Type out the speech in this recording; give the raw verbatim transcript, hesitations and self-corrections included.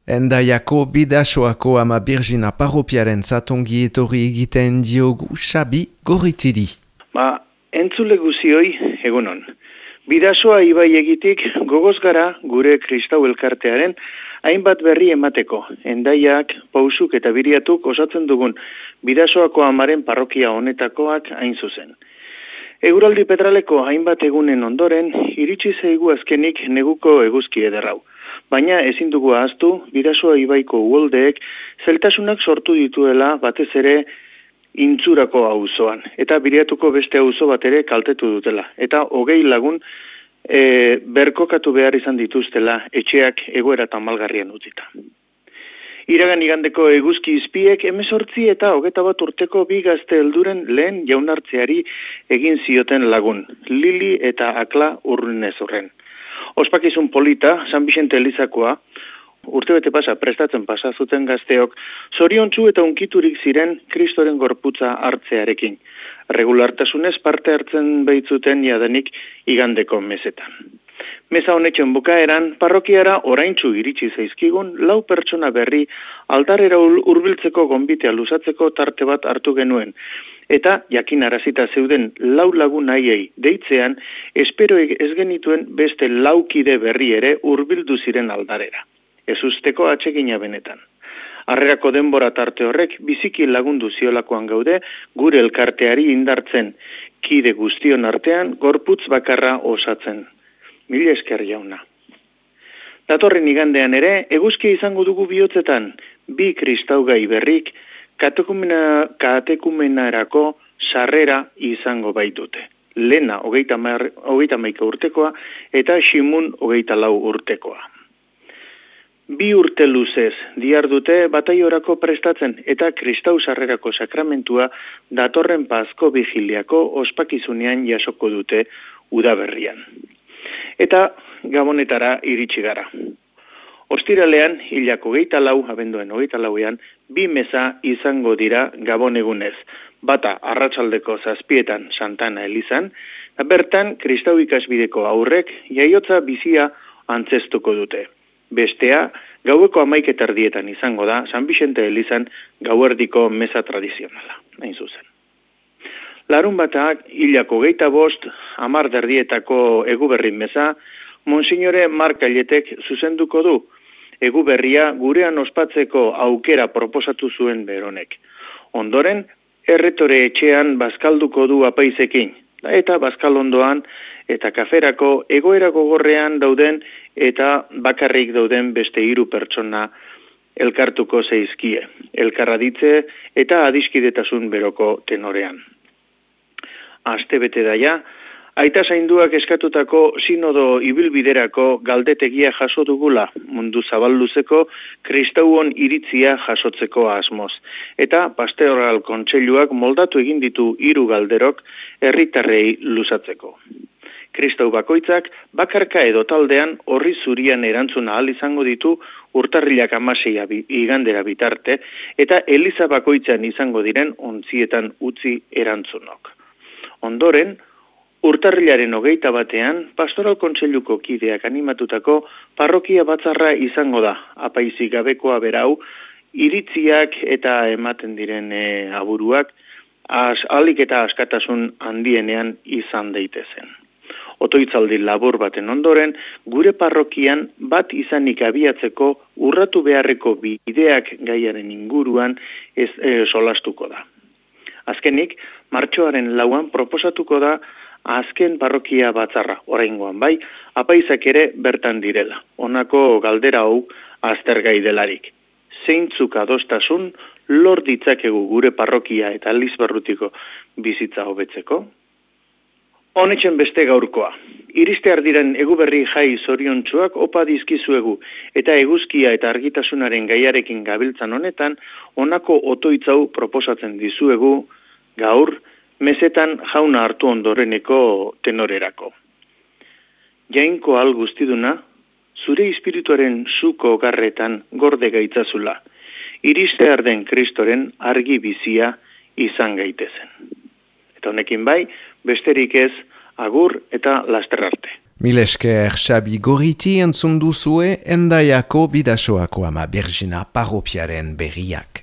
Endaiako Bidasoako Ama Birjina parropiaren zatongi etorri egiten diogu Xabi Gorritidi. Ba, entzule guzioi, egunon. Bidasoa ibai egitik gogoz gara gure kristau elkartearen hainbat berri emateko. Endaiak, Pausuk eta Biriatuk osatzen dugun Bidasoako Amaren parrokia honetakoak hain zuzen. Eguraldi petraleko hainbat egunen ondoren, iritsi zaigu azkenik neguko eguzki ederrau. Baina ezin dugu ahaztu, Bidasoa ibaiko uholdeek zeltasunak sortu dituela batez ere intzurako auzoan. Eta Biriatuko beste auzo bat ere kaltetu dutela. Eta hogei lagun e, berkokatu behar izan dituztela etxeak egoera tamalgarrian utzita. Iragan igandeko eguzki izpiek hemezortzi eta hogeta bat urteko bi gazte helduren lehen jaunartzeari egin zioten lagun, Lili eta Akla Urrunez horren. Ospakizun polita, San Vicente Elizakoa, urtebete pasa prestatzen pasa zuten gazteok, zoriontsu eta unkiturik ziren Kristoren gorputza hartzearekin. Regulartasunez parte hartzen baitzuten jadanik igandeko mesetan. Meza honetxen bukaeran, parrokiara oraintsu iritsi zaizkigun lau pertsona berri altarera hurbiltzeko gonbitea luzatzeko tarte bat hartu genuen. Eta jakinarazita zeuden lau lagun haiei deitzean, espero ez genituen beste laukide berri ere hurbildu ziren aldarera. Ez usteko atsegina benetan. Harrerako denbora tarte horrek biziki lagundu ziolakoan gaude gure elkarteari indartzen, kide guztion artean gorputz bakarra osatzen. Mila esker jauna. Datorren igandean ere, eguzkia izango dugu bihotzetan, bi kristaugai berrik, katekumena, katekumenarako sarrera izango baitute. Lena hogeita maika urtekoa eta Simun hogeita lau urtekoa. Bi urte luzez diardute bataiorako prestatzen eta kristau sarrerako sakramentua datorren Pasko Vigiliako ospakizunean jasoko dute udaberrian. Eta Gabonetara iritsi gara. Ostiralean, hilako hogeita lau, abenduen hogeita lauean, bi meza izango dira Gabon egunez. Bata arratsaldeko zazpietan Santana Elizan, bertan kristau ikasbideko aurrek jaiotza bizia antzestuko dute. Bestea, gaueko hamaika erdietan izango da San Vicente Elizan gauerdiko meza tradizionala, hain zuzen. Larun batak, hilako hogeita bost, hamar derdietako eguberrin meza, Monsignore Mark Ailetek zuzenduko du. Eguberria gurean ospatzeko aukera proposatu zuen beronek. Ondoren, erretore etxean bazkalduko du apaizekin, eta bazkalondoan eta kaferako egoera gogorrean dauden eta bakarrik dauden beste hiru pertsona elkartuko zeizkie, elkarraditze eta adiskidetasun beroko tenorean. Aste bete daia, aita zainduak eskatutako sinodo ibilbiderako galdetegia jaso dugula mundu zabalduzeko kristauon iritzia jasotzeko asmoz. Eta pastoral kontseiluak moldatu egin ditu hiru galderok herritarrei luzatzeko. Kristau bakoitzak bakarka edo taldean horri zurian erantzuna ahal izango ditu urtarrilak hamaseia igandera bitarte eta eliza bakoitzan izango diren ontzietan utzi erantzunok. Ondoren, urtarrilaren hogeita batean, pastoral kontseiluko kideak animatutako parrokia batzarra izango da, apaizik gabekoa berau, iritziak eta ematen diren e, aburuak, az, alik eta askatasun handienean izan daitezen. Otoitzaldi labur baten ondoren, gure parrokian bat izanik abiatzeko urratu beharreko bideak gaiaren inguruan ez e, solastuko da. Azkenik, martxoaren lauan proposatuko da azken parrokia batzarra, oraingoan bai, apaizak ere bertan direla. Honako galdera hau aztergai delarik. Zeintzuk adostasun lor ditzakegu gure parrokia eta Lizbarrutiko bizitza hobetzeko? Honetxen beste gaurkoa. Iristear diren eguberri jai zoriontsuak opa dizkizuegu eta eguzkia eta argitasunaren gaiarekin gabiltzan honetan, honako otoitzau proposatzen dizuegu gaur, mesetan jauna hartu ondoreneko tenorerako. Jainko al guztiduna, zure espirituaren zuko garretan gorde gaitzazula, iristear den Kristoren argi bizia izan gaitezen. Eta honekin bai, besterik ez, agur eta laster arte. Milesker Xabi Gorriti entzun duzue Endaiako Bidasoako ama Birjina parropiaren berriak.